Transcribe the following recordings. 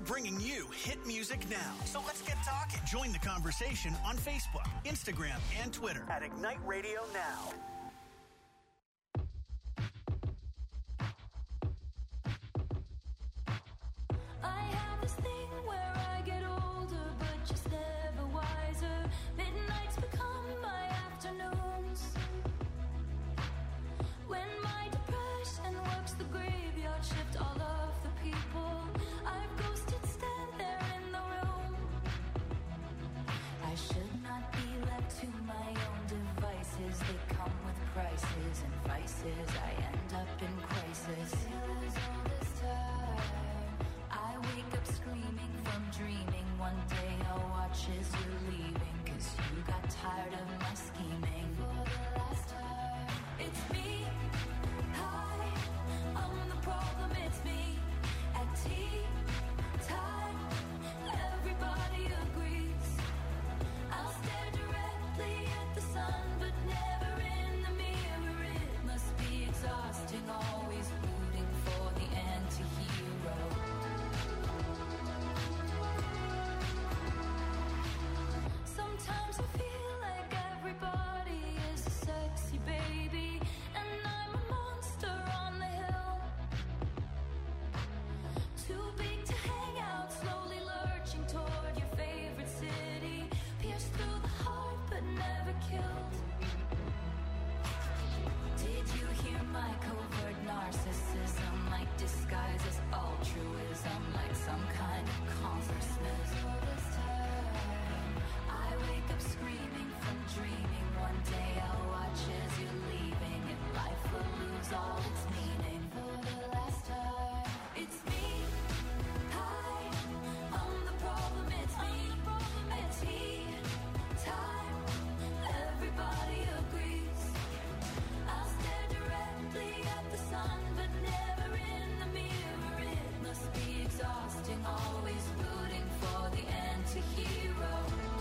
bringing you hit music now. So let's get talking. Join the conversation on Facebook, Instagram, and Twitter at Ignite Radio Now. I end up in crisis. I wake up screaming from dreaming. One day I'll watch as you're leaving, 'cause you got tired of my scheming. For the last time, it's me. Hi, I'm the problem, it's me. At tea time, everybody agrees. I'll stare directly at the sun, but never in the mirror. It must be exhausting, always rooting for the anti-hero. Sometimes I feel like everybody is a sexy baby, and I'm a monster on the hill. Too big to hang out, slowly lurching toward your favorite city. Pierced through the heart, but never killed. Did you hear my covert narcissism? Like disguise as altruism, like some kind of consciousness. This time, I wake up screaming from dreaming. One day I'll watch as you're leaving, and life will lose all its meaning. For the last time, it's me. Hi, I'm the problem, it's me. At tea time, everybody agrees. I'll stare directly at the sun, but never in the mirror. It must be exhausting, always rooting for the anti-hero.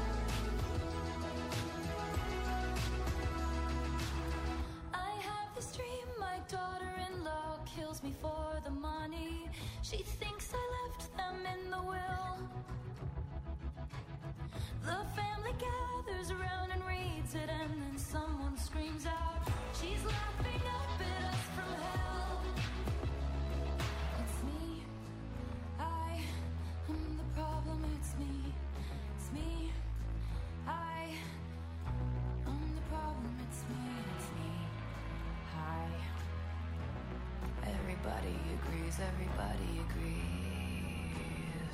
I have this dream, my daughter-in-law kills me for the money. She thinks I left them in the will. The family gathers around and reads it, and then someone screams out, she's laughing up at us from hell. It's me. I'm the problem, it's me. It's me. I'm the problem, it's me. It's me. Hi. Everybody agrees, everybody agrees.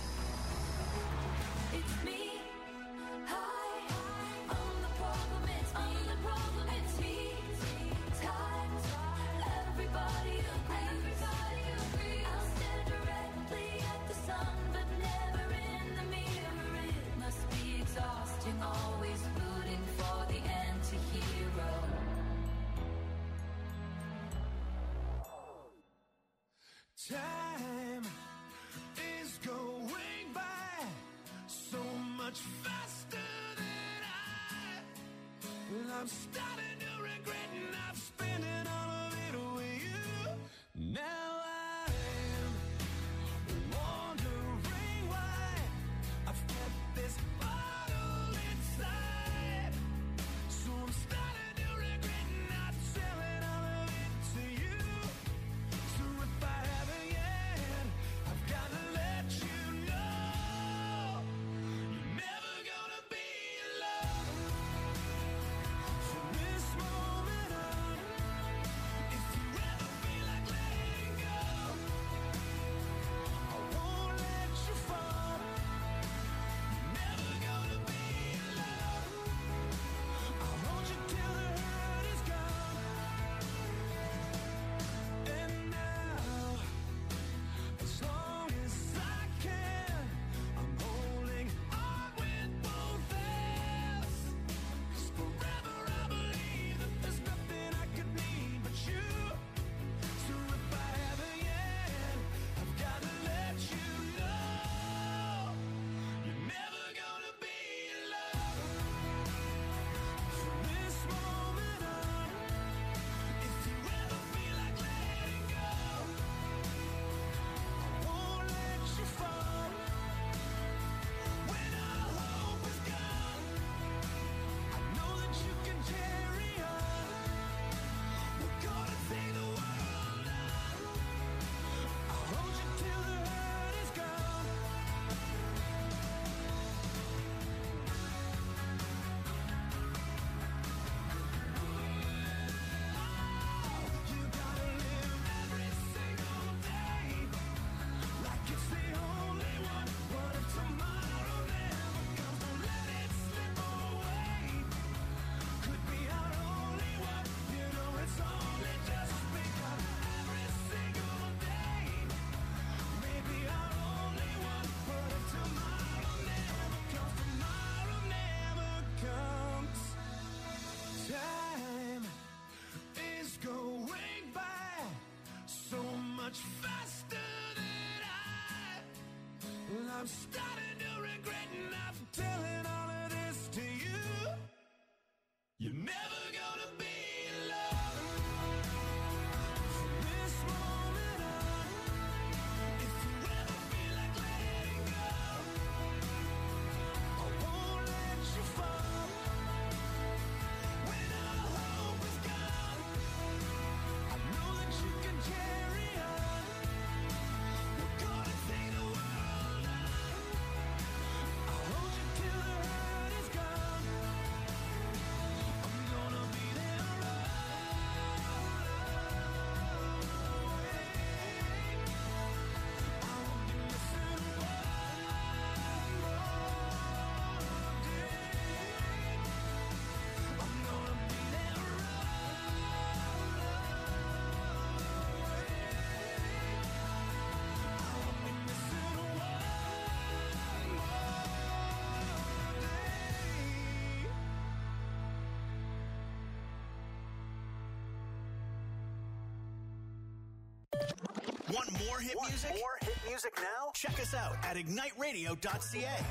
It's me. Hi. I'm the problem, it's me. I'm the problem, it's me. Time. Everybody agrees. Everybody agrees. I'll stare directly at the sun, but never in the mirror. It must be exhausting, always rooting for the anti-hero. Time is going by so much faster than I'm starting to regret not spending all of it with you. Now I'm wondering why I've kept this bottle inside. So I'm starting to regret not telling all of it to you. So if I haven't yet, I've gotta let you know you're never gonna be alone. So this much faster than I'm starting to regret not telling all of this to you. You're never gonna be alone from this moment on. If you ever feel like letting go, I won't let you fall. When all hope is gone, I know that you can carry on. We're gonna take the world on. I'll hold you till the hurt is gone. I'm gonna be there I won't be missing one more day. I'm gonna be there I won't be missing one more day. Want more hit music? More hit music now? Check us out at igniteradio.ca.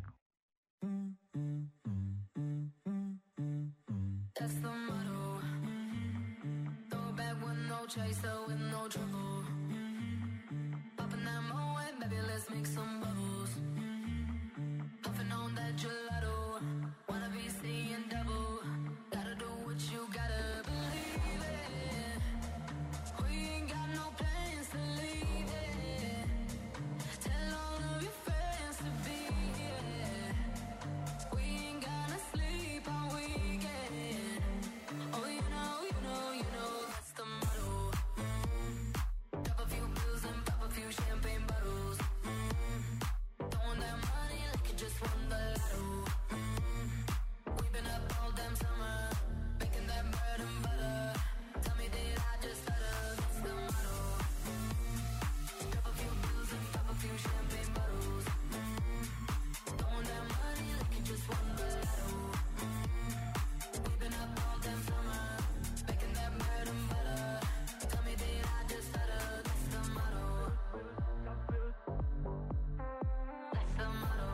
That's the motto. Throw it back with no chaser, with no trouble. Popping that Moet, baby, let's make some bubbles. Puffing on that gelato. Wanna be seeing double. Gotta do what you gotta believe it. We ain't got no plans to leave it. Tell all of your friends to be here. We ain't gonna sleep all weekend. Oh, you know, that's the motto. Drop a few pills and pop a few champagne bottles. Throwing that money like you just won the lotto. We've been up all damn summer, making that bread and butter. Tell me, did I just stutter? That's the motto. Drop a few pills and pop a few champagne bottles. Throwing that money like you just won the lotto. We've been up all damn summer, making that bread and butter. Tell me, did I just stutter? That's the motto. That's the motto.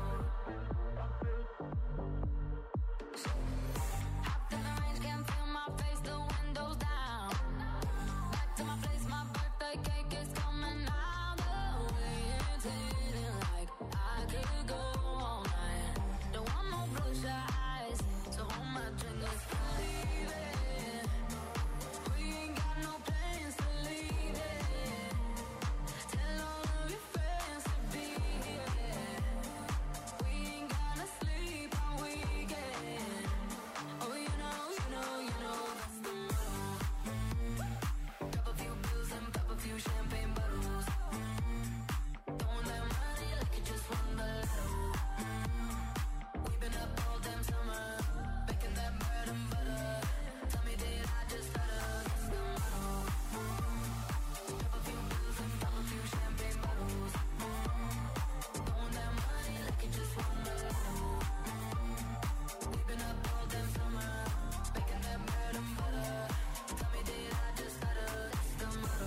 Hopped in the range, can't feel my face, the windows down. Back to my place, my birthday cake is coming out the way. It's hitting like I could go all night. Don't want no bloodshot eyes, so hold my drink, let's believe it. We ain't got no plans to leave it. Tell all of your friends to be here. We ain't gonna sleep all weekend. Oh, you know, that's the motto. Drop a few bills and pop a few champagne bottles. Throwing that money like you just won the lotto. We've been up all damn summer, making that bread and butter. Tell me, did I just stutter? That's the motto. Drop a few bills and pop a few champagne bottles. Throwing that money like you just won the lotto. We've been up all damn summer, making that bread and butter. Tell me, did I just stutter? That's the motto.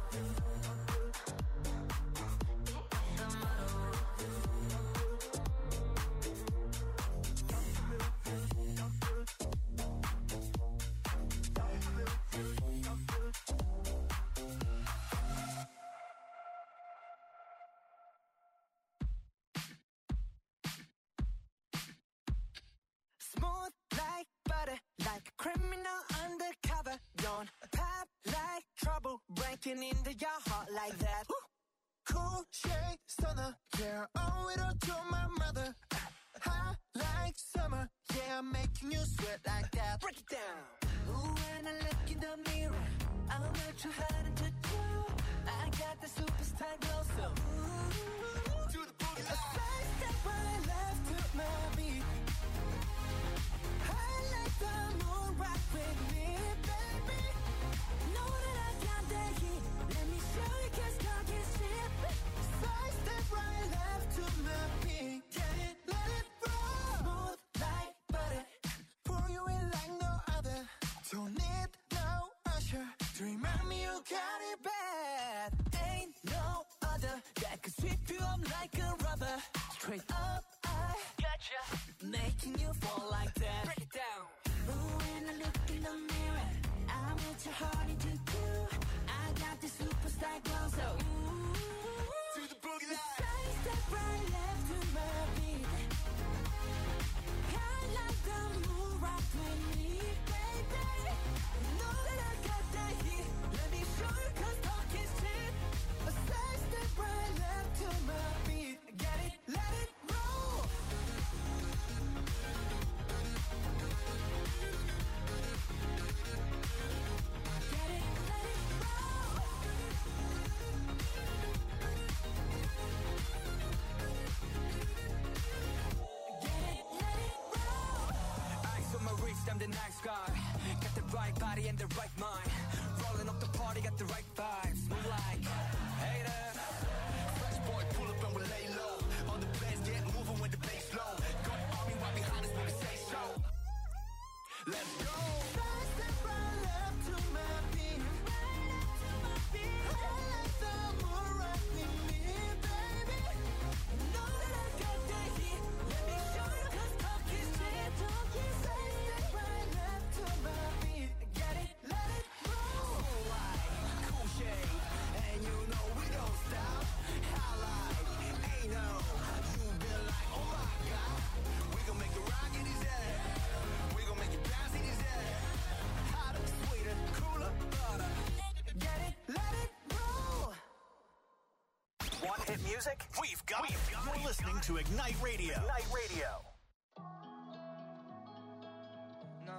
That's the motto. Smooth like butter, like a criminal undercover. Don't pop like trouble, breaking into your heart like that. Cool shade stunner, yeah, owe it all to my mother. Hot like summer, yeah, I'm making you sweat like that. Break it down. Ooh, when I look in the mirror, I'm not too hard to do. I got the superstar glow, so ooh, to the booty. A side step when I left to my beat. I like the moon rock with me, baby. Know that I got the heat. Let me show you, 'cause talk is cheap. Side step right left to my beat. Get it, let it roll. Smooth like butter, pour you in like no other. Don't need no usher to remind me you got it bad. Hey, monster that could sweep you up like a rubber. Straight up, I gotcha, making you fall like that. Break it down. Ooh, when I look in the mirror, I'm at your heart into two. I got this superstar glow, so ooh, to the boogie line. Side step right left to my beat. Kind like the moon rock with me, baby. You know that I got that heat. Let me show you 'cause talk is cheap. A side step right left to my beat. Get it, let it roll. Get it, let it roll. Get it, let it roll. Eyes on my wrist, I'm the nice guy. Got the right body and the right mind. Rolling up the party, got the right vibes. Move like hater. Fresh boy, pull up and we lay low. All the players get moving when the bass low. Got the army right behind us when we say so. Let's go. Side step right left to my beat. Right left to my beat. I like the moon rock with me, baby. You know that I got that heat. Let me show you 'cause talk is cheap. Side step right left to my beat. Get it, let it roll. Cool light, cool shade, and you know we don't stop. Highlight, ain't no. You been like, oh my God. We gon' make it rock in his head. We gon' make it bounce in his head. Hotter, sweeter, cooler, butter. Get it, let it roll. Want hit music? We've got it. You're listening to Ignite Radio. Ignite Radio. No.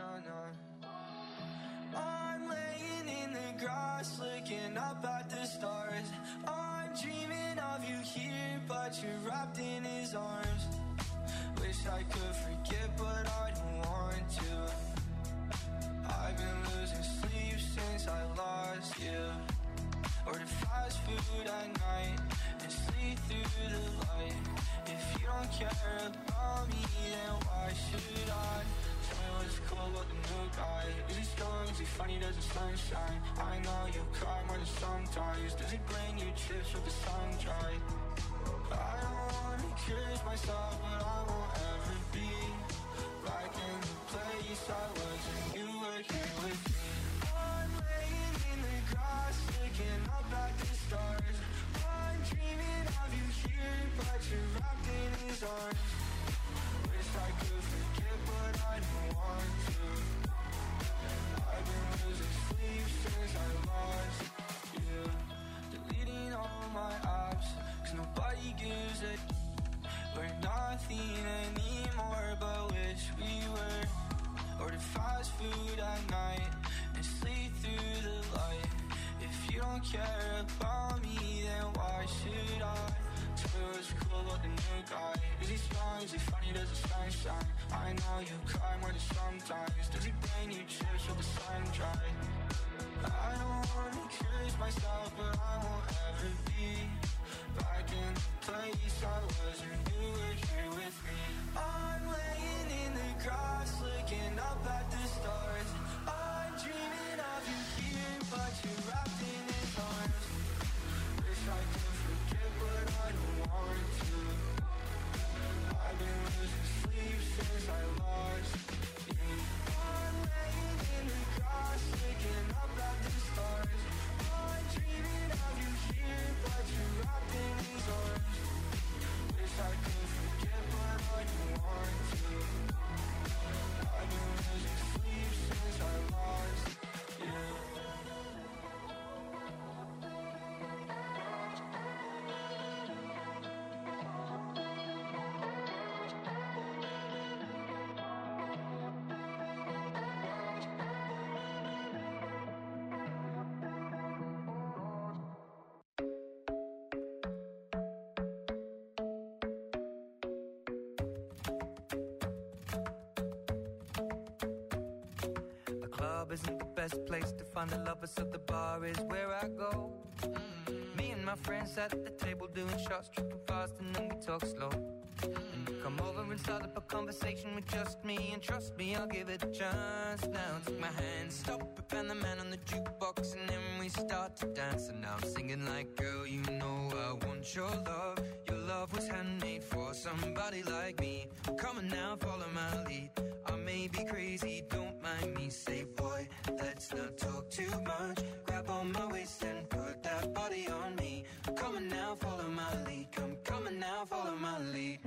I'm laying in the grass, looking up at the stars. I'm dreaming of you here, but you're wrapped in his arms. Wish I could forget, but I don't want to. I've been losing sleep since I lost you. Order fast food at night and sleep through the light. If you don't care about me, then why should I? Tell me what's cool about the new guy. Is he strong? Is he funny? Does the sunshine? I know you cry more than sometimes. Does he bring you chips with the sun dry? I don't wanna curse myself, but I won't ever be back in the place I was when you were here with me. I'm laying in the grass, looking up at the stars. I'm dreaming of you here, but you're wrapped in his arms. Wish I could forget, but I don't want to. I've been losing sleep since I lost you. Deleting all my apps, 'cause nobody gives a. We're nothing anymore, but wish we were. Order fast food at night and sleep through the light. If you don't care about me, then why should I? Tell me what's cool about the new guy. Is he strong? Is he funny? Does the sun shine? I know you cry more than sometimes. Does he bring you chips with the sun dry? I don't wanna curse myself, but I won't ever be back in the place I was when you were here with me. I'm laying in the grass, looking up at the stars. I'm dreaming of you here, but you're wrapped in his arms. Wish I could forget, but I don't want to. I've been losing sleep since I lost you. I'm laying in the grass, looking up at the stars. I'm dreaming of you here, but you're wrapped in his arms. Wish I could forget, but I don't want to. I've been losing sleep since I lost you. Isn't the best place to find the lovers, so the bar is where I go. Me and my friends at the table doing shots, tripping fast, and then we talk slow. And you come over and start up a conversation with just me, and trust me, I'll give it a chance. Now take my hand, stop it, and the man on the jukebox, and then we start to dance. And now I'm singing like, girl, you know I want your love. Your love was handmade for somebody like me. Come on now, follow my lead. I may be crazy, don't mind me. Say, boy, let's not talk too much. Grab on my waist and put that body on me. Come on now, follow my lead. Come on now, follow my lead.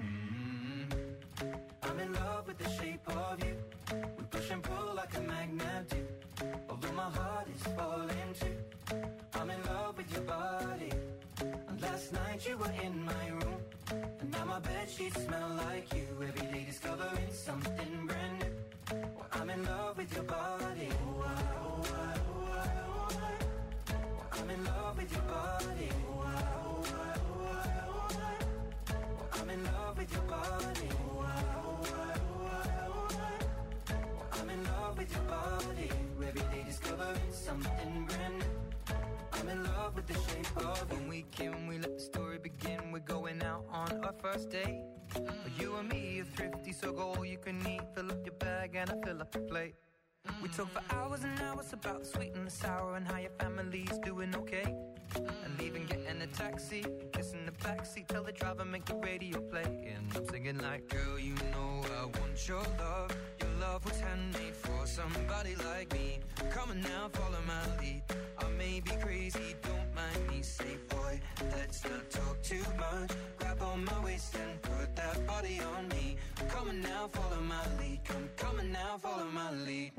I'm in love with the shape of you. We push and pull like a magnet do. Although my heart is falling too. I'm in love with your body. And last night you were in my room. And now my bedsheets smell like you. Every day discovering something brand new. Well, I'm in love with your body. Oh, I, oh, I, oh, I, oh, I. Well, I'm in love with your body. Oh, I, oh, I, oh, I, oh, I. Well, I'm in love with your body. Oh, I, oh, I, oh, I, oh, I. Well, I'm in love with your body. Every day discovering something brand new. I'm in love with the shape of you. When we came, we let the story begin. We're going out on our first date. You and me are thrifty, so go all you can eat. Fill up your bag and I fill up your plate. We talk for hours and hours about the sweet and the sour and how your family's doing okay. And leaving, getting a taxi, kissing the backseat, tell the driver make the radio play. And I'm singing like, girl, you know I want your love. Your love was handmade for somebody like me. Come on now, follow my lead. I may be crazy, don't mind me. Say, boy, let's not talk too much. Grab on my waist and put that body on me. Come on now, follow my lead. Come on now, follow my lead.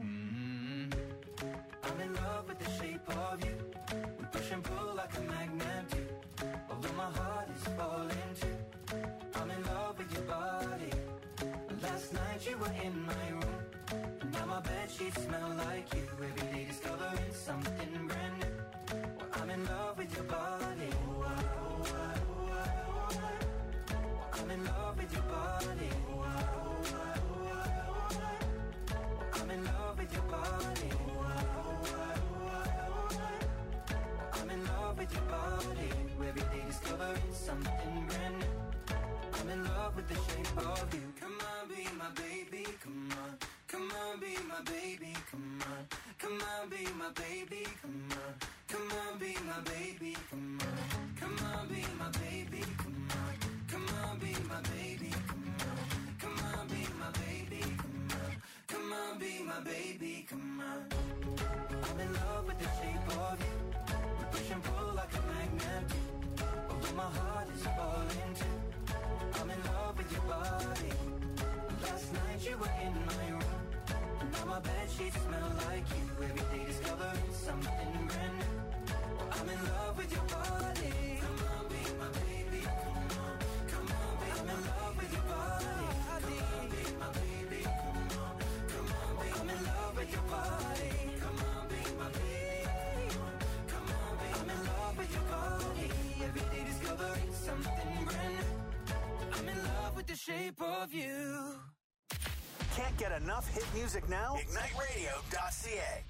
I'm in love with the shape of you. We push and pull like a magnet do. Although my heart is falling too. I'm in love with your body. Last night you were in my room. And now my bedsheets smell like you. Every day discovering something brand new. Well, I'm in love with your body. Oh, I, oh, I, oh, I, oh, I. Well, I'm in love with your body. Oh, I, oh, I, oh, I, oh, I. Well, I'm in love with your body. Oh, I, oh, I, oh, I, oh, I. Well, I'm in love with your body. Every day discovering something brand new. I'm in love with the shape of you. Come on, be my baby, come on. Come on, be my baby, come on. Come on, be my baby, come on. Come on, be my baby, come on. Come on, be my baby, come on. Come on, be my baby, come on. Come on, be my baby, come on. Come on, be my baby, come on. I'm in love with the shape of you. We push and pull like a magnet do. Although my heart is falling too. I'm in love with your body. Last night you were in my room. And now my bedsheets smell like you. Every day discovering something brand new. Well, I'm in love with your body. Come on, be my baby. Come on, come on, be I'm in love with your body. Come on, be my baby. Come on, come on, be I'm in love with your body. Come on, be my baby. Come on, be I'm in love with your body. Every day discovering something brand new. I'm in love with the shape of you. Can't get enough hit music now? IgniteRadio.ca.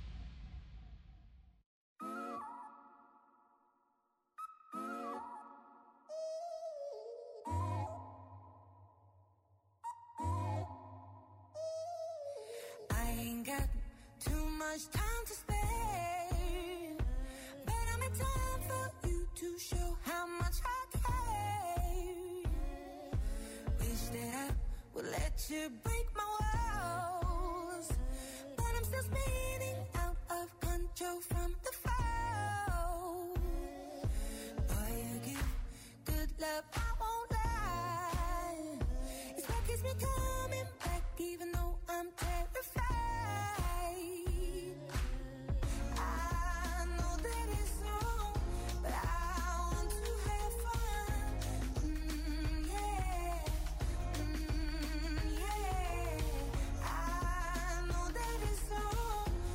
I ain't got too much time to spare, but I'm in time for you to show how much I care. Wish that I would let you break my walls, but I'm still spinning out of control from the fall. Boy, you give good love, I won't lie. It's what keeps me coming back even though I'm terrified. I know that it's wrong, but I want to have fun. Yeah. Yeah. I know that it's wrong,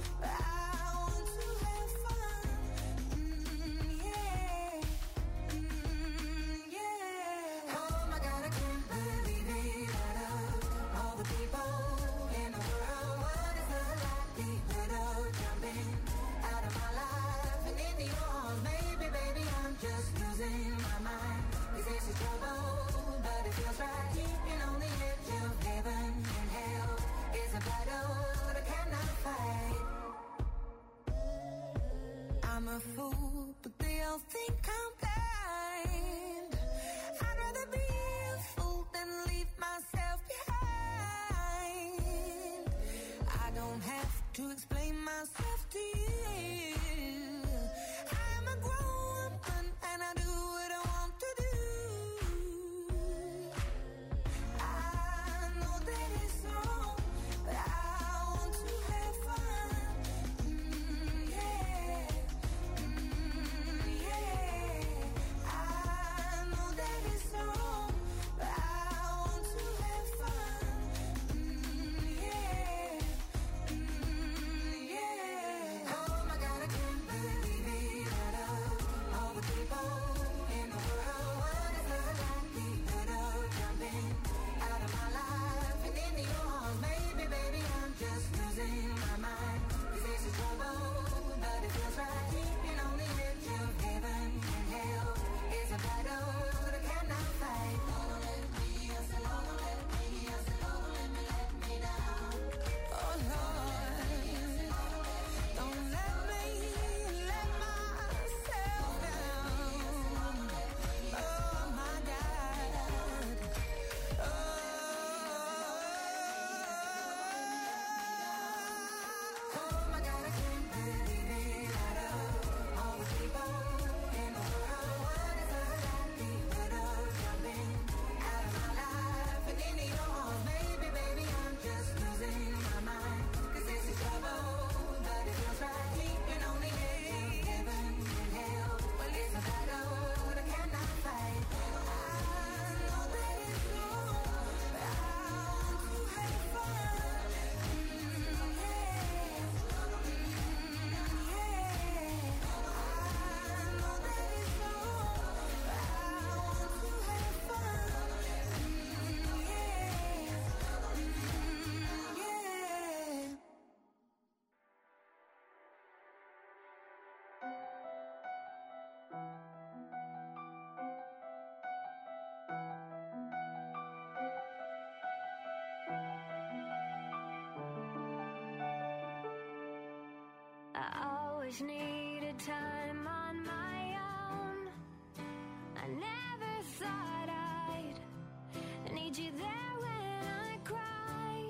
always needed time on my own. I never thought I'd need you there when I cry.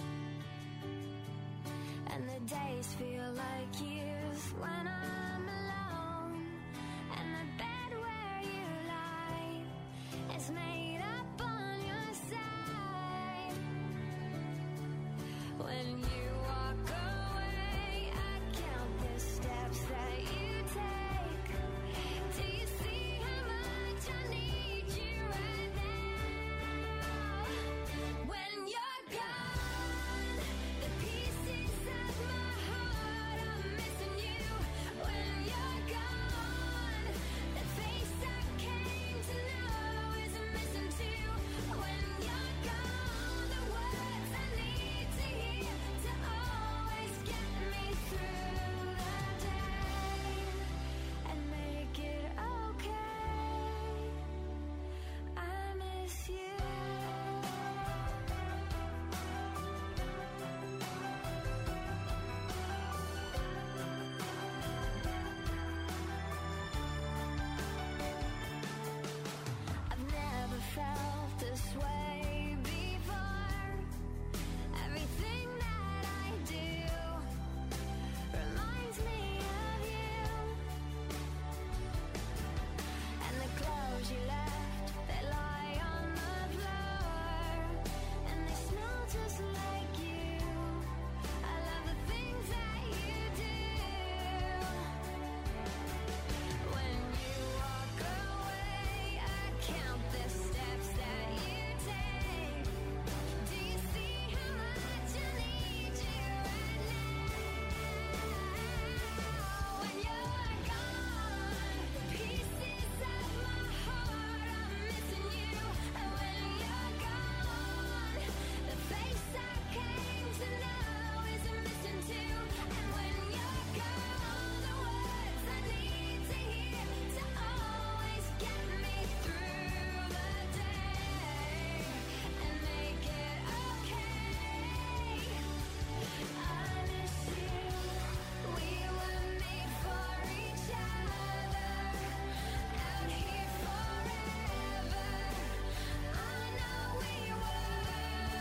And the days feel like years when I'm alone. And the bed where you lie is made up on your side. When you walk away, I count the steps that you take. Do you see how much I need you right now? When you're gone, the pieces of my heart are missing you. When you're gone, the face I came to know is missing too. When you're gone, the words I need to hear to always get me through the day and make it okay. I miss you. I've never felt this way before. Everything that I do reminds me of you. And the clothes you left, they lie on the floor. And they smell just like you. I love the things that you do. When you walk away, I count the steps that you take. Do you see how much I need you right now? When you're gone, the pieces of my heart are missing you. And when you're gone, the face I came to know is missing too. And when you're gone, the words I need to hear to always get me through the day and make it okay. I miss you. We were made for each other, out here forever. I know we were.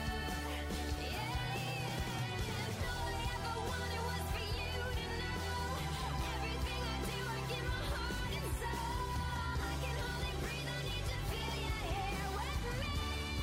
Yeah. All I ever wanted was for you to know. Everything I do, I give my heart and soul. I can hardly breathe, I need to feel you here with me.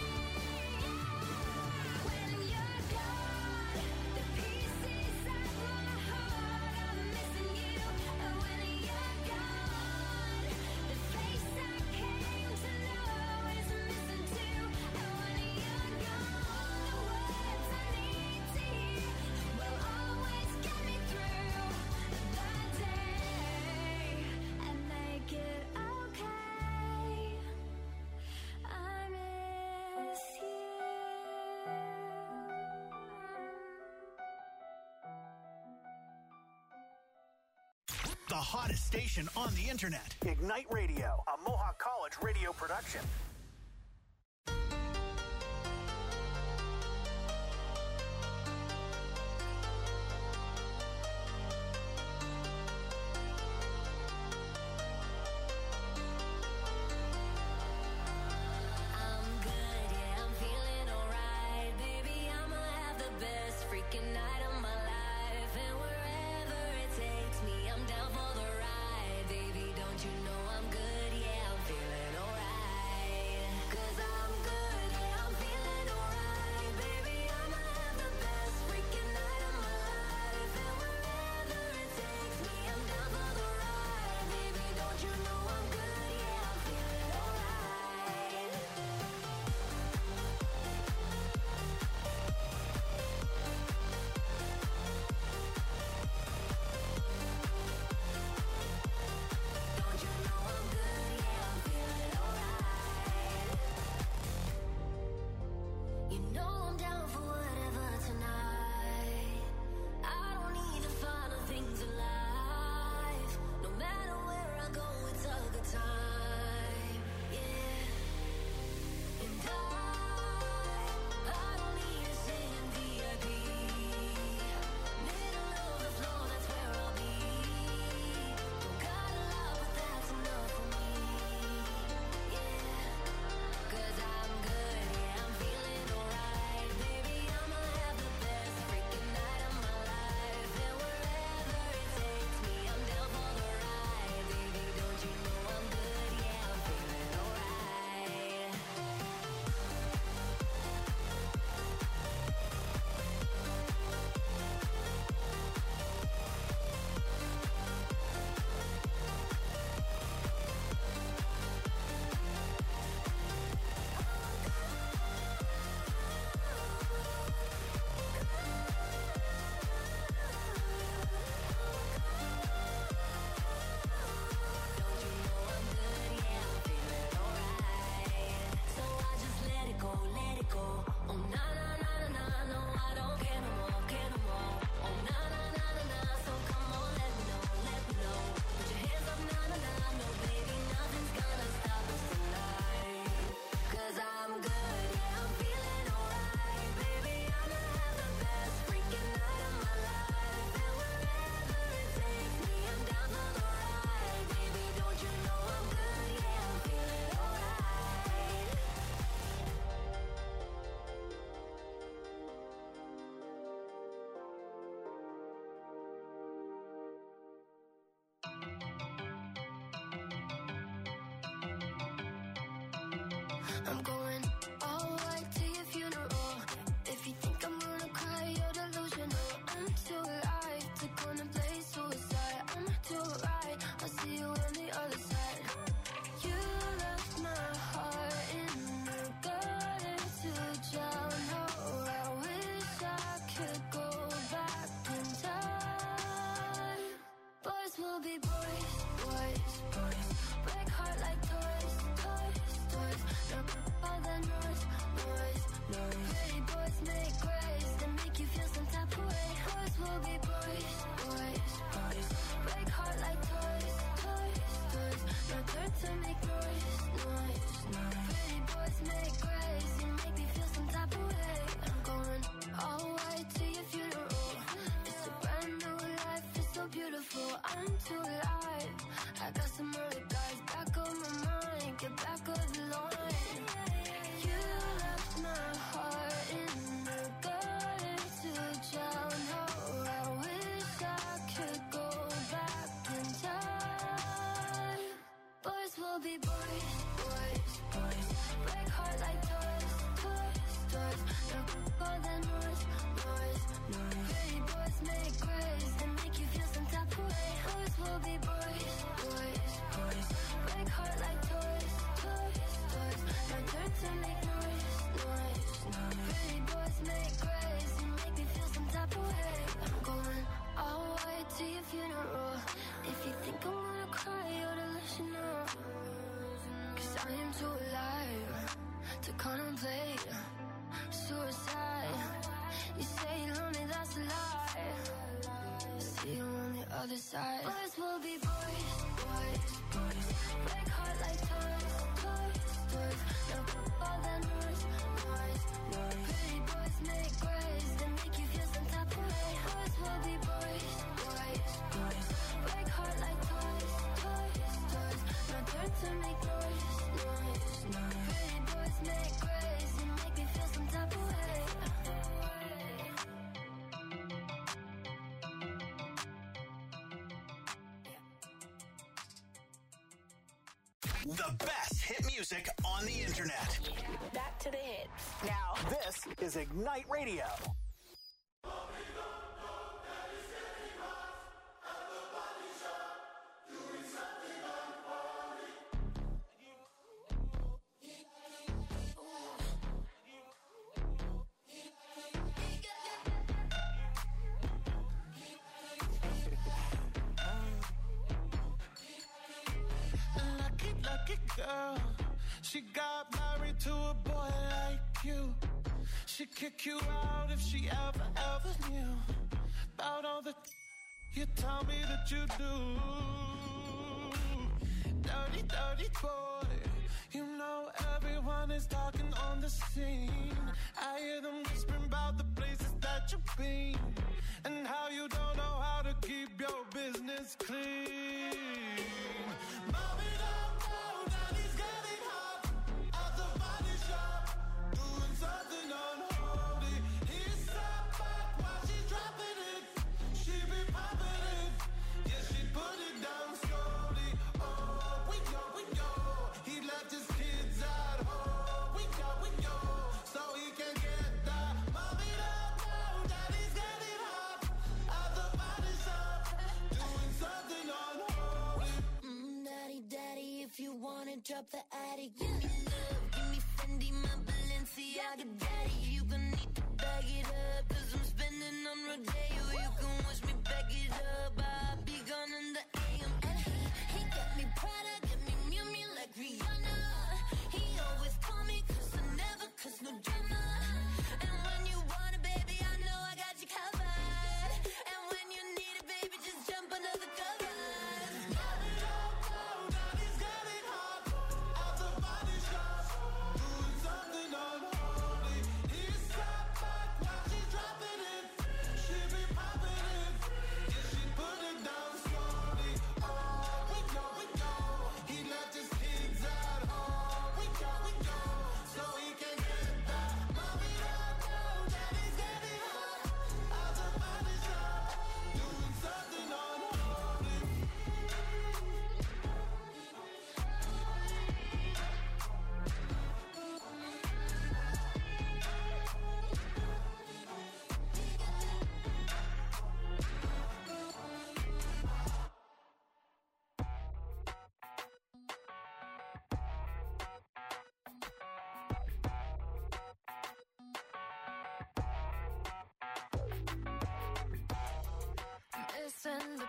When you're gone, the pieces of my heart are missing you. And when you're gone, the face I came to know is missing too. And when you're gone, the words I need to hear will always get me through the day and make it okay. I miss you. The hottest station on the internet. Ignite Radio, a Mohawk College radio production. I'm good, yeah, I'm feeling alright. Baby, I'ma have the best freaking night of my life. And wherever it takes me, I'm down for the ride. Baby, don't you know I'm good, yeah, I'm feeling alright. I'm going all white to your funeral. If you think I'm gonna cry, you're delusional. I'm too alive to contemplate suicide. I'm too right, I'll see you on the other side. You left my heart in the gutter to drown. Oh, I wish I could go back in time. Boys will be boys, boys, boys. Break heart like toys, toys, toys. No all the noise, noise, noise. Pretty boys make grace and make you feel some type of way. Boys will be boys, boys, boys. Break heart like toys, toys, toys. No turn to make noise, noise, noise. Pretty boys make grace and make me feel some type of way. I'm going all white to your funeral. It's a brand new life, it's so beautiful. I'm too alive. I got some other guys back on my mind. Get back on the line. You left my heart in the gutter to drown. Oh, I wish I could go back in time. Boys will be boys, boys, boys. Break heart like toys, toys, toys. No all the noise, noise, noise. Pretty boys make grace and make you feel some type of way. Boys will be boys, boys, boys. Break heart like toys, toys, toys. No turn to make noise, noise, noise. Pretty boys make grace and make me feel some type of way. I'm going all white to your funeral. If you think I'm gonna cry, you're delusional. 'Cause I am too alive to contemplate suicide. You say you're lonely, that's a lie. See you on the other side. Boys will be boys, boys, boys. Break heart like toys, toys, toys. No all the noise, noise, noise. Pretty boys make grace and make you feel some type of way. Boys will be boys, boys, boys. Break heart like toys, toys, toys. No turn to make noise, noise, noise. Pretty boys make grace and make me feel some type of way. The best hit music on the internet. Back to the hits. Now, this is Ignite Radio. Lucky girl, she got married to a boy like you. She'd kick you out if she ever knew about all the you tell me that you do. Dirty, dirty boy, you know everyone is talking on the scene. I hear them whispering about the places that you've been and how you don't know how to keep your business clean. Mommy, don't go, daddy's getting hot at the body shop, doing something unholy. He sat back while she's dropping it. She be popping it, yeah, she put it down slowly. Oh, we go. He left his kids at home. We go, so he can get that. Mommy, don't go, daddy's getting hot at the body shop, doing something unholy. Daddy, if you wanna drop the attic, give me love, give me Fendi, my Balenciaga daddy. You gon' need to bag it up, 'cause I'm spending on Rodeo. You can watch me back it up, I'll be gone in the AM. And he got me Prada, got me Miu Miu like Rihanna. He always call me 'cause I never cause no drama. And when you want it, baby, I know I got you covered. And when you need it, baby, just jump under the covers. Mommy, don't go, daddy's getting hot at the body shop, doing something unholy. He sat back while she's dropping it. She be popping it, yeah, she put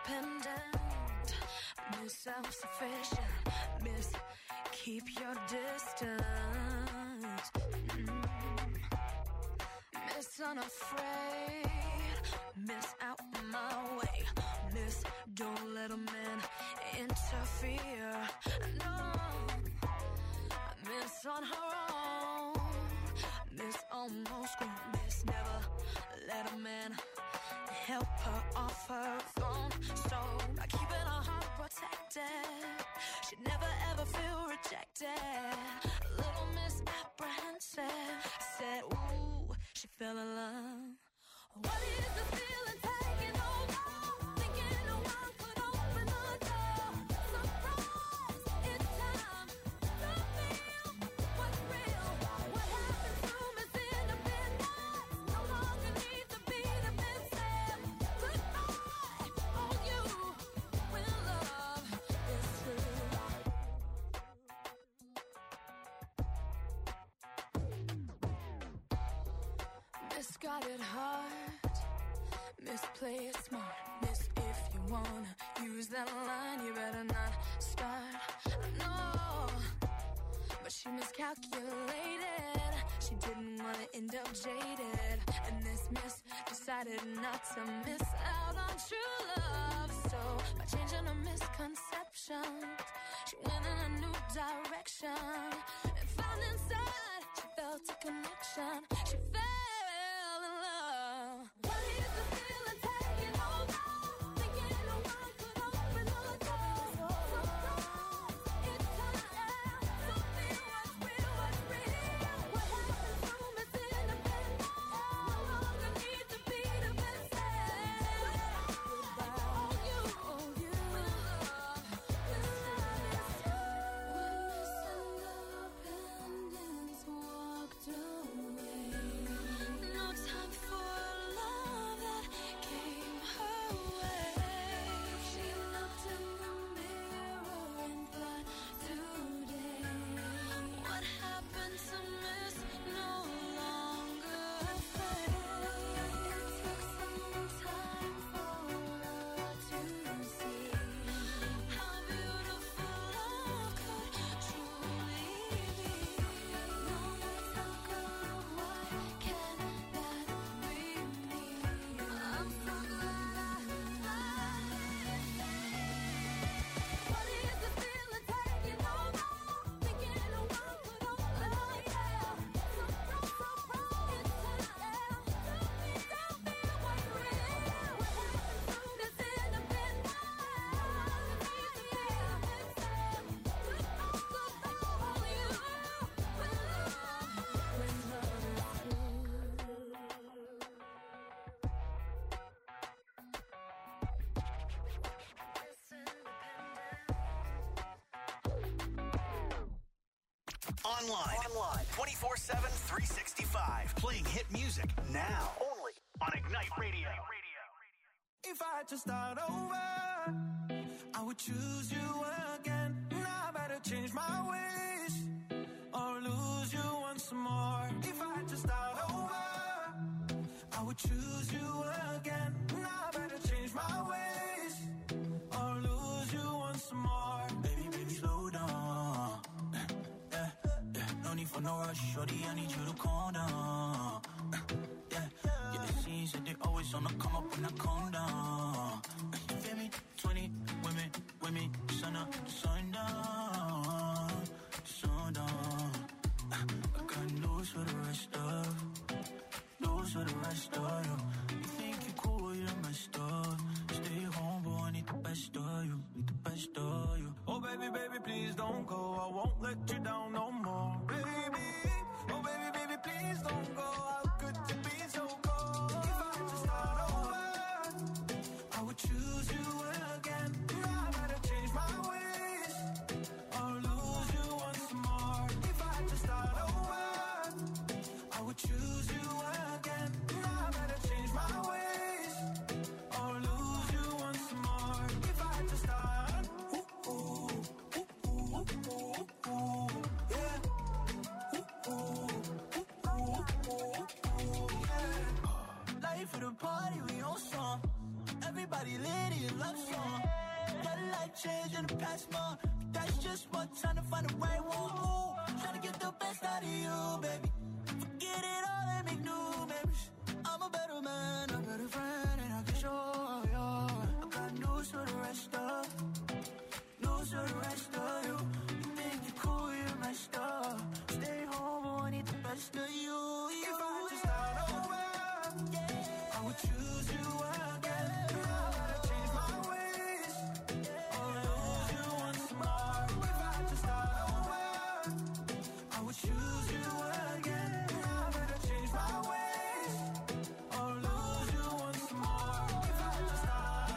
independent, Miss self-sufficient, Miss keep your distance, Miss unafraid, Miss out my way, Miss don't let a man interfere, no, Miss on her own, Miss almost grown, Miss never let a man help her off her throne. So by keeping her heart protected, she'd never ever feel rejected. Little Miss apprehensive said, ooh, she fell in love. What is the feeling taking over? Thinking no one could open the door. Surprise, it's time to feel what's real. What happened to Miss Independence? No longer need to be defensive. Goodbye, oh you, when love is true. Miss got it hard, Miss play it smart, Miss if you wanna use that line, you better not start, no, but she miscalculated, she didn't wanna end up jaded, and this Miss decided not to miss out on true love, so by changing her misconceptions, she went in a new direction, and found inside, she felt a connection, she fell in love. What is the feeling taking over? Thinking no one could open the door. Surprise, it's time to feel what's real, what's real. What happened to Miss Independence? No longer need to be defensive. Goodbye, oh you, when love is Independence walked away. No time for love that came her way. She looked in the mirror and thought, today, what happened to Miss No Longer Afraid? It took some time for her to see how beautiful love could truly be. No talk of why can't that be me? I'm so glad What is the feeling taking over? Thinking no one could open the door. Surprise, surprise, it's time to feel what's real. What happened to Miss Independence? Online 24/7, 365. Playing hit music now. Only on Ignite Radio. If I had to start over, I would choose you again. Now I better change my ways or lose you once more. If I had to start over, I would choose you again. Now I better change my ways or lose you once more. Baby, slow down. No need for no rush, shorty, I need you to calm down. Yeah, the scenes that they always on the come up when I calm down. You feel me? 20 women, sun up, sundown, sundown. I got news for the rest of you. You think you're cool, you're messed up. Stay home, boy, I need the best of you, Oh, baby, please don't go. I won't let you down no more, baby. Oh, baby, please don't go. How could you be so cold? If I had to start over, I would choose you again. Now I better change my ways or lose you once more. If I had to start over, I would choose you again. Now I better change my ways or lose you once more. If I had to start, yeah. but trying to find the right one. Ooh, trying to get the best out of you, baby. Forget it all and make new memories. I'm a better man, a better friend, and I can show you. I got news for the rest of you. You think you're cool, you're messed up. Stay home, I need the best of you. If I had to start over, I would choose you again. I gotta change my ways, or lose you once more. If I had to start over, I would choose you again. I gotta change my ways, or lose you once more. If I had to start,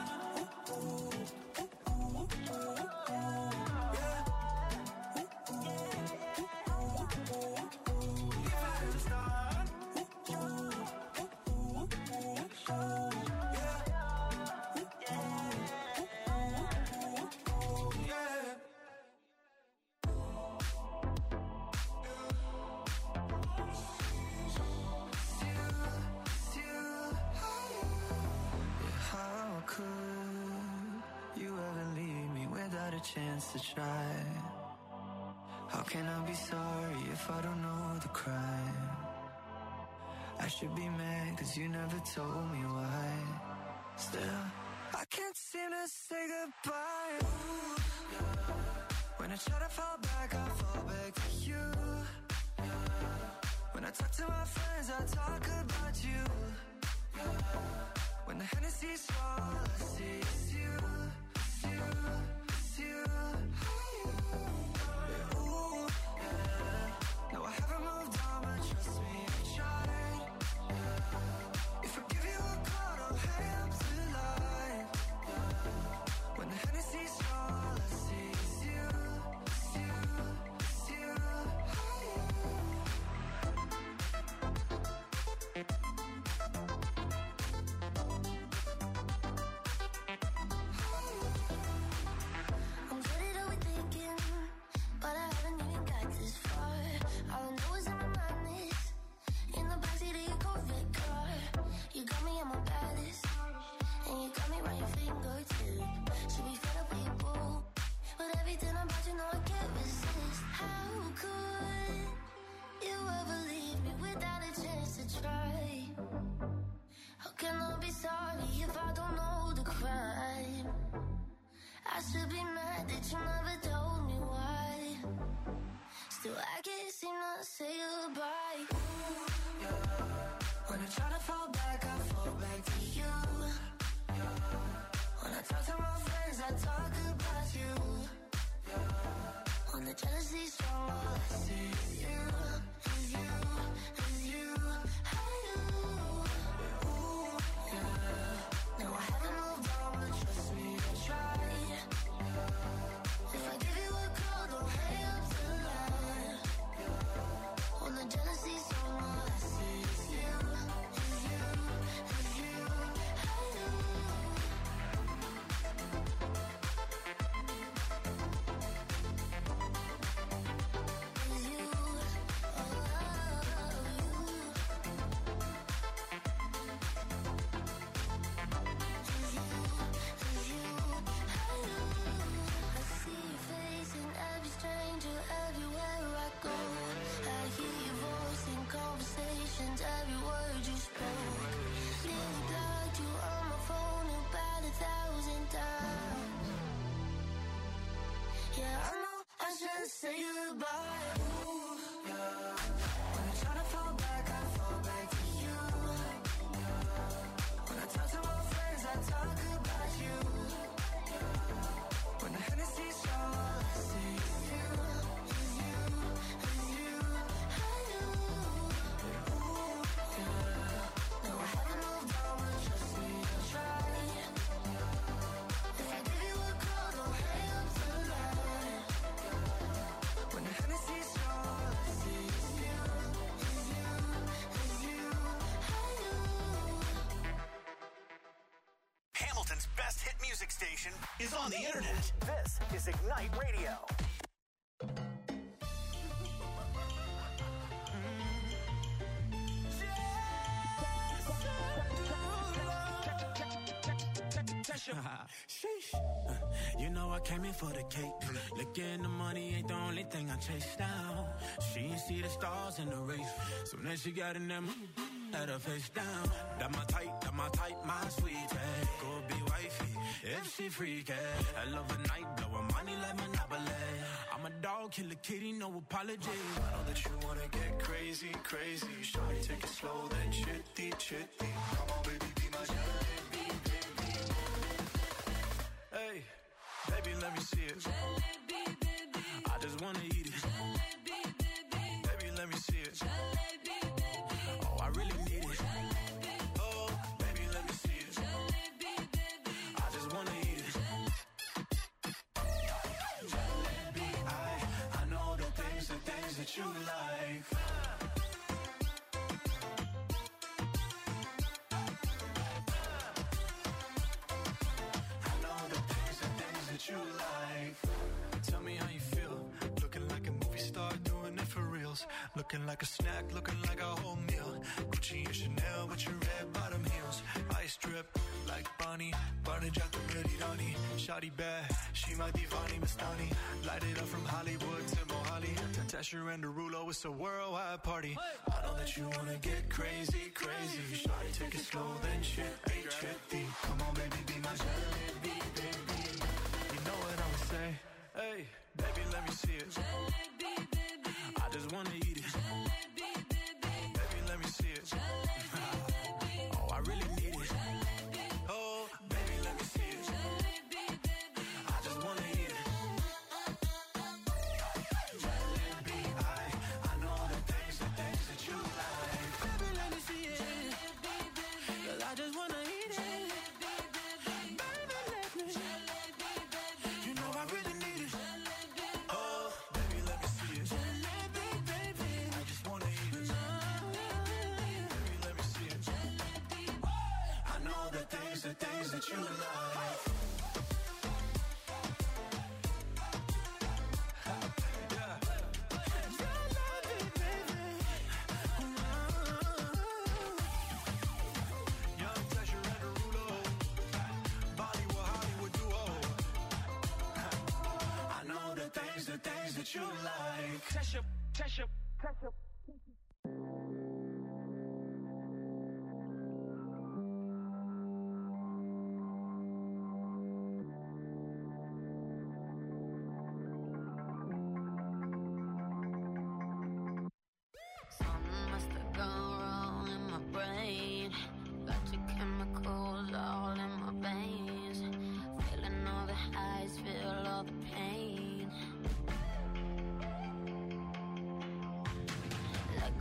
chance to try. How can I be sorry if I don't know the crime? I should be mad cause you never told me why. Still, I can't seem to say goodbye. Ooh, yeah. When I try to fall back, I fall back to you. Yeah. When I talk to my friends, I talk about you. Yeah. When the Hennessy's all I see is you, it's you. You, yeah, ooh, yeah. No, I haven't moved on, but trust me, I tried. Yeah. If I give you a call, don't hang up the line. Yeah. When the Hennessy's all I see is you, it's you, it's you. Sorry if I don't know the crime. I should be mad that you never told me why. Still I can't seem to say goodbye. Ooh, yeah. When I try to fall back, I fall back to you. Yeah. When I talk to my friends, I talk about you. Yeah. When the jealousy's strong, all I see is you, is you, is you. No, I haven't moved on, but trust me, I tried. If I give you a call, don't hang up the line. When the jealousy's on, all I see is you, is you, is you. Every word you spoke, nearly blocked you on my phone about 1,000 times. Yeah, I know I should say goodbye. Ooh, yeah. When I try to fall back, I fall back to you. Yeah. When I talk to my friends, I talk about you. Yeah. When the Hennessy's all I see is you, is you, is you. No, I haven't moved on, but trust me, I tried. If I give you a call, don't hang up the line. When the Hennessy's all I see is you, is you, is you. Hamilton's best hit music station is on the internet. This is Ignite Radio. Sheesh. You know I came in for the cake. Looking the money ain't the only thing I chase down. She ain't see the stars in the race. So then she got in them, had her face down. That my type, my sweetie. Go be wifey, if she freaky. I love a night, blow her money like Monopoly. I'm a dog, kill a kitty, no apology. I know that you wanna get crazy, crazy. Shawty, take it slow, then chitty, chitty. Come on, baby, be my jalebi, baby. Hey, baby, let me see it. Jalebi, baby. I just wanna eat it. Jalebi, baby. Baby, let me see it. Jalebi, baby. Oh, I really need it. Jalebi. Oh, baby, let me see it. Jalebi, baby. I just wanna eat it. Jalebi, I know the things that you like. You like. Tell me how you feel. Looking like a movie star, doing it for reals. Looking like a snack, looking like a whole meal. Gucci and Chanel with your red bottom heels. Ice drip like Bonnie. Barnage out the ready Donnie. Shawty bad, she might be Vani Mastani. Light it up from Hollywood to Mohali. Tesher and Derulo, it's a worldwide party. I know that you wanna get crazy, crazy. Shawty, take it slow, then chitty, chitty. Come on, baby, be my jalebi, baby. Know what I would say? Hey, baby, let me see it. Jalebi, baby. I just wanna eat it. Jalebi, baby. Baby, let me see it. Jalebi. Oh, I really need it. Jalebi. Oh, baby, let me see it. Jalebi, baby. I just wanna eat it. Jalebi, I know the things that you like. Baby, let me see it. Jalebi, baby. 'Cause I just wanna eat it. Jalebi, baby. Baby, let me. Jalebi, baby. You know I really need it. Jalebi. Oh, baby, let me see it. Jalebi, baby. I just wanna eat it. Baby, let me see it. Jalebi. I know the things that you like. You like Tesha. Something must have gone wrong in my brain. Got your chemicals all in my veins. Feeling all the highs, feel all the pain. Like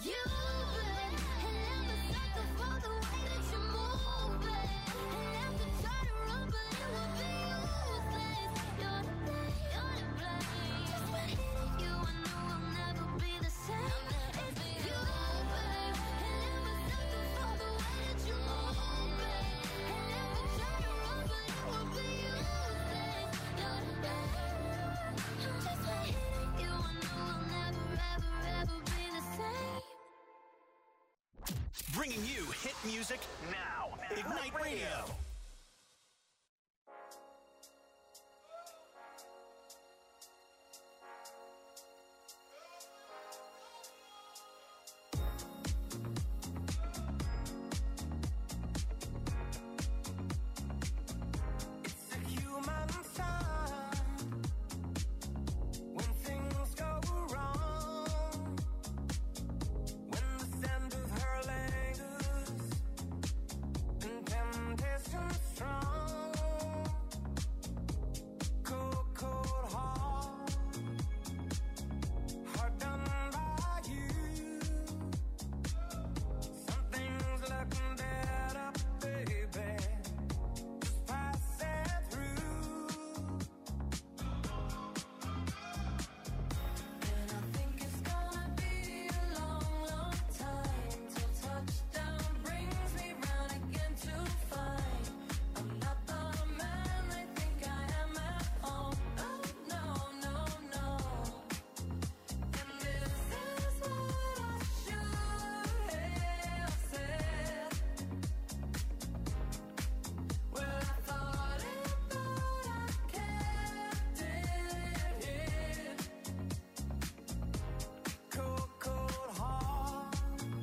you, babe. And I'm a sucker for the way that you move, babe. And I have to try to run, but it will be useless. You're to blame. Just by hitting you, I know I'll never be the same. It's you, babe. And I'm a sucker for the way that you move, babe. And I have to try to run, but it will be useless. You're to blame. Just by hitting you, I know I'll never, ever, ever be the same. Bringing you hit music now. Ignite Radio. It's a human sign when things go wrong, when the scent of her lingers and temptation strong. Cold, cold heart, heart done by you. Something's looking better, baby. Just pass it through. And I think it's gonna be a long, long time till touchdown brings me round again to find I'm not the man they think I am at home. Oh no, no, no. And this is what I should have said. Well, I thought it, but I kept it hid. Cold, cold heart,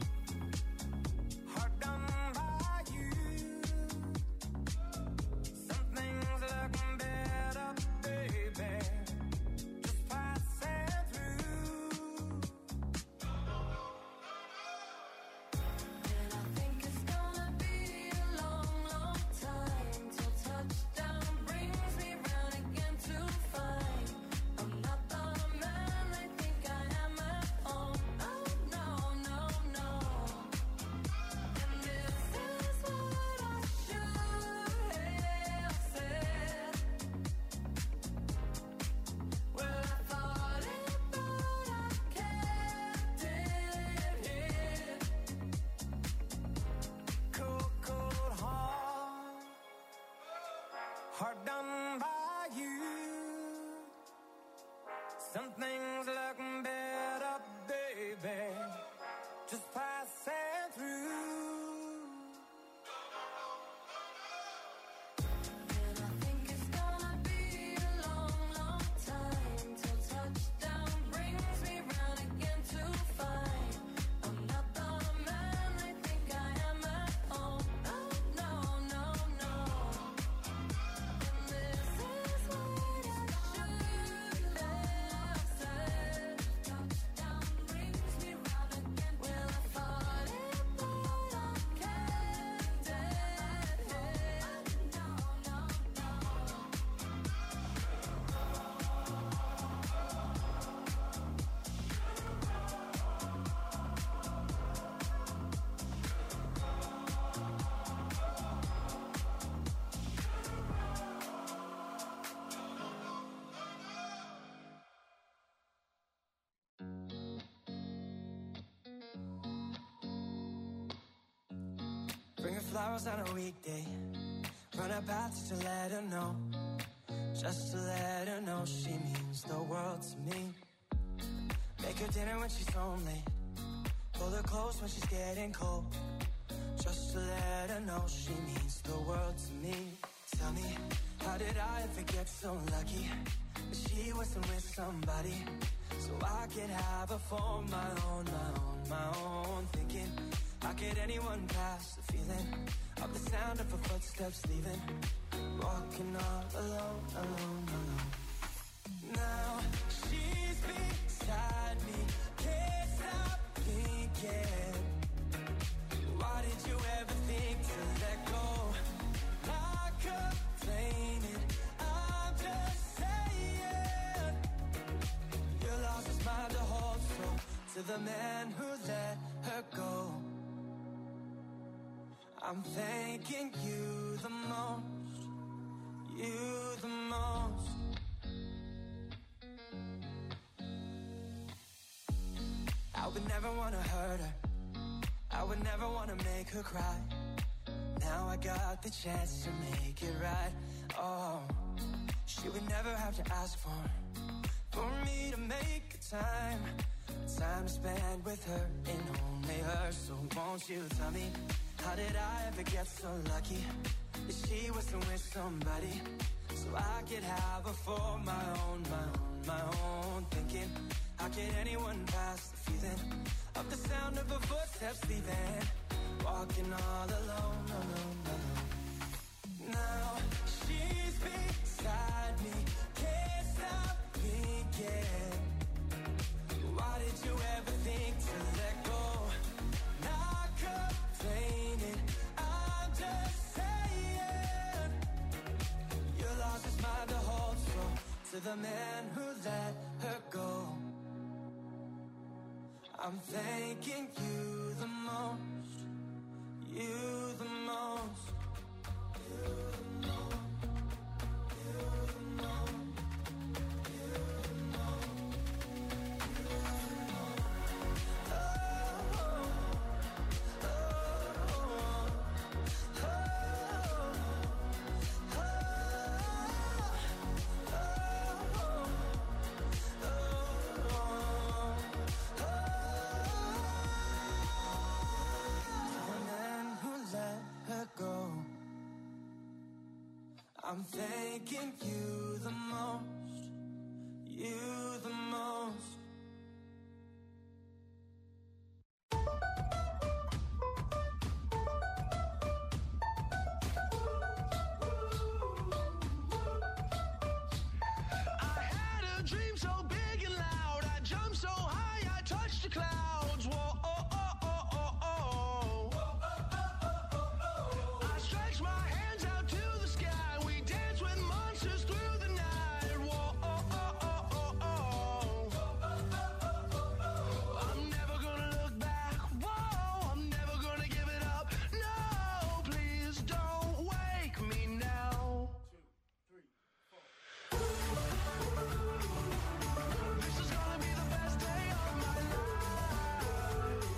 heart done by you. Something's looking better, baby. Just pass it through. And I think it's gonna be a long, long time till touchdown brings me round again to find I'm not the man they think I am at home. Oh no, no, no. And this is what I should have said. Well, I thought it, but I kept it hid. Cold, cold heart, heart done by you. Something's looking better, baby. Just pass it through. And I think it's gonna be a long, long time till touchdown brings me round again to find I'm not the man they think I am at home. Oh no, no, no. And this is what I should have said. Touchdown brings me round again. Well, I thought it, but I kept it hid. No, no, no. Bring her flowers on a weekday. Run her path just to let her know. Just to let her know she means the world to me. Make her dinner when she's home late. Pull her close when she's getting cold. Just to let her know she means the world to me. Tell me, how did I ever get so lucky that she wasn't with somebody so I could have her for my own, my own, my own? Thinking, how could anyone pass the feeling of the sound of her footsteps leaving? Walking all alone, alone, alone. Now she's beside me, can't stop thinking. Why did you ever think to let go? Not complaining, I'm just saying. Your loss is mine to hold, so to the man who let her go. I'm thanking you the most, you the most. I would never want to hurt her, I would never want to make her cry. Now I got the chance to make it right. Oh, she would never have to ask for me to make a time to spend with her and only her. So won't you tell me, how did I ever get so lucky that she was with somebody so I could have her for my own, my own. Thinking, how could anyone pass the feeling of the sound of her footsteps leaving, walking all alone, alone, alone. Now she's beside me, can't stop thinking. Why did you ever think to let go? Not complaining, I'm just saying. You lost his mind to hold so to the man who let her go. I'm thanking you the most, you the most, you the most, you the most, you the most, you the most. Oh, oh, oh, oh, I'm thanking you the most, you the most. I had a dream so big and loud, I jumped so high, I touched the clouds.